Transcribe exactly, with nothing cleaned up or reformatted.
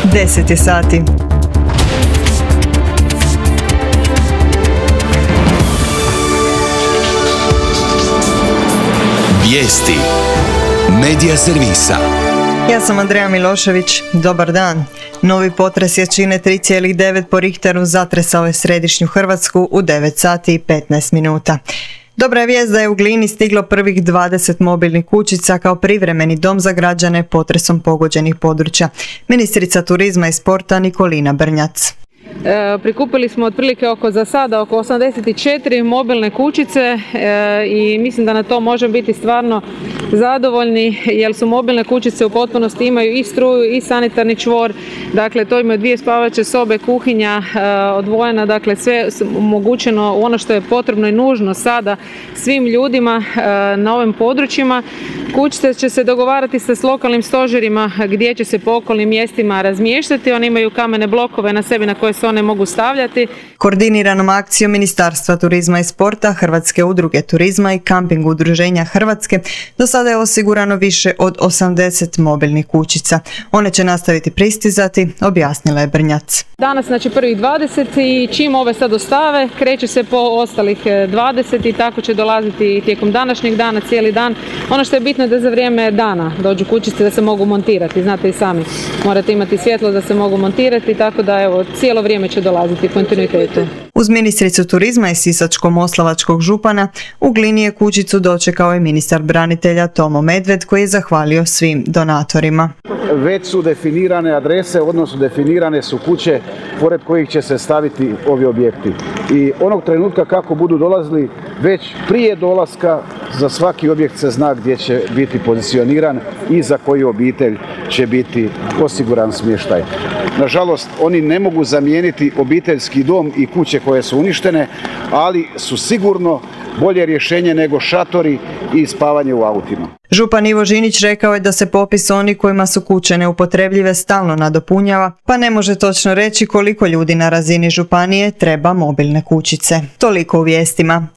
deset je sati. Vijesti Medija servisa. Ja sam Andreja Milošević, dobar dan. Novi potres jačine tri zarez devet po Richteru zatresao je središnju Hrvatsku u devet sati i petnaest minuta. Dobra je vijest da je u Glini stiglo prvih dvadeset mobilnih kućica kao privremeni dom za građane potresom pogođenih područja. Ministrica turizma i sporta Nikolina Brnjac. E, prikupili smo otprilike oko za sada oko osamdeset četiri mobilne kućice e, i mislim da na to možemo biti stvarno zadovoljni jer su mobilne kućice u potpunosti imaju i struju i sanitarni čvor, dakle to imaju dvije spavaće sobe, kuhinja e, odvojena, dakle sve omogućeno ono što je potrebno i nužno sada svim ljudima e, na ovim područjima. Kućice će se dogovarati sa s lokalnim stožerima gdje će se po okolnim mjestima razmještati, oni imaju kamene blokove na sebi na koje se one mogu stavljati. Koordiniranom akcijom Ministarstva turizma i sporta, Hrvatske udruge turizma i kamping udruženja Hrvatske do sada je osigurano više od osamdeset mobilnih kućica. One će nastaviti pristizati, objasnila je Brnjac. Danas znači prvih dvadeset i čim ove sad dostave kreće se po ostalih dvadeset i tako će dolaziti tijekom današnjeg dana, cijeli dan. Ono što je bitno je da za vrijeme dana dođu kućice da se mogu montirati, znate i sami. Morate imati svjetlo da se mogu montirati, tako da evo cijelo vrijeme će dolaziti u kontinuitetu. Uz ministricu turizma i sisačko-moslavačkog župana u Glini je kućicu dočekao i ministar branitelja Tomo Medved koji je zahvalio svim donatorima. Već su definirane adrese, odnosno definirane su kuće pored kojih će se staviti ovi objekti. I onog trenutka kako budu dolazili, već prije dolaska za svaki objekt se zna gdje će biti pozicioniran i za koju obitelj će biti osiguran smještaj. Nažalost, oni ne mogu zamijeniti obiteljski dom i kuće koje su uništene, ali su sigurno bolje rješenje nego šatori i spavanje u autima. Župan Ivo Žinić rekao je da se popis onih kojima su kuće neupotrebljive stalno nadopunjava, pa ne može točno reći koliko ljudi na razini županije treba mobilne kućice. Toliko u vijestima.